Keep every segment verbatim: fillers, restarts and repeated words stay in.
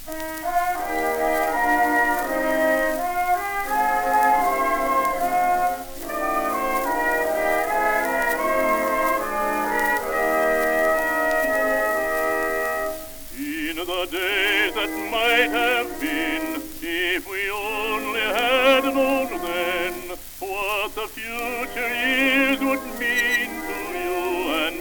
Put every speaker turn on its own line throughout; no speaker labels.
The days that might have been, if we only had known then what the future years would mean to you and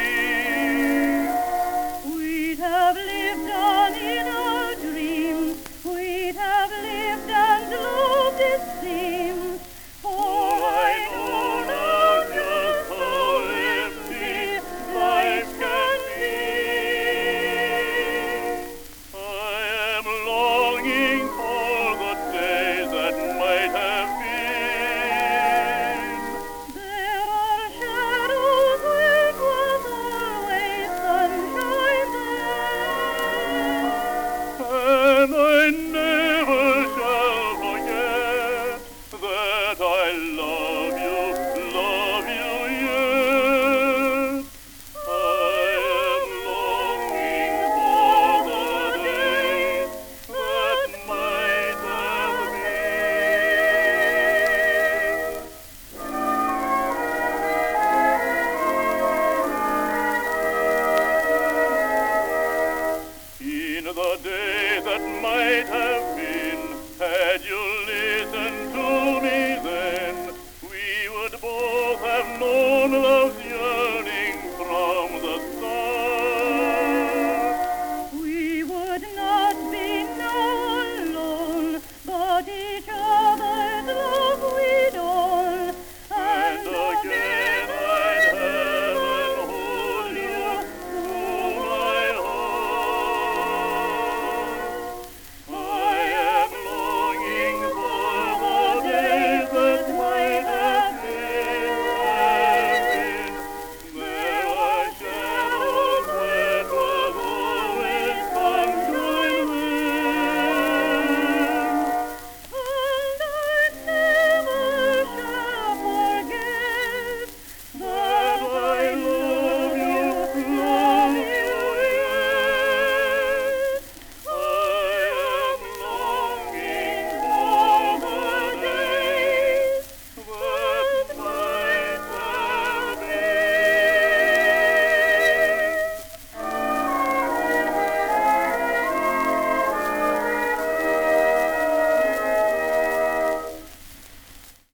me.
We'd have lived on in our dreams, we'd have lived and loved it seems. For I know now just how empty life can be.
Longing for the days that might have been.
There are shadows where it was always sunshine there.
And I never shall forget that I love you, love you yet. I am longing for the days that might have been. In the day that might have been, had you